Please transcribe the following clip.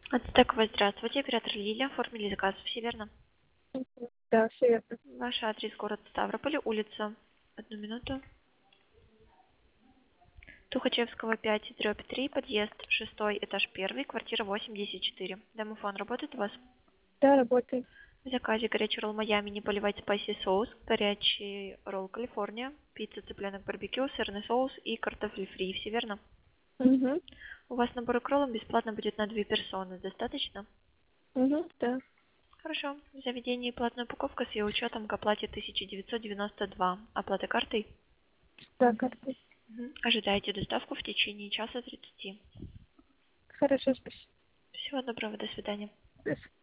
Ацтековой, здравствуйте, оператор Лилия, оформили заказ, все верно? Да, все верно. Ваш адрес город Ставрополь, улица, одну минуту, Тухачевского 5/3, подъезд 6, этаж 1, квартира 84. Домофон работает у вас? Да, работает. В заказе горячий ролл Майами, не поливать спайси соус, горячий ролл Калифорния, пицца цыпленок барбекю, сырный соус и картофель фри, все верно? Угу. У вас набор к роллам бесплатно будет на 2 персоны, достаточно? Угу, да. Хорошо. В заведении платная упаковка с ее учетом к оплате 1992. Оплата картой? Да, картой. Мгм. Ожидайте доставку в течение часа 30. Хорошо, спасибо. Всего доброго, до свидания. До свидания.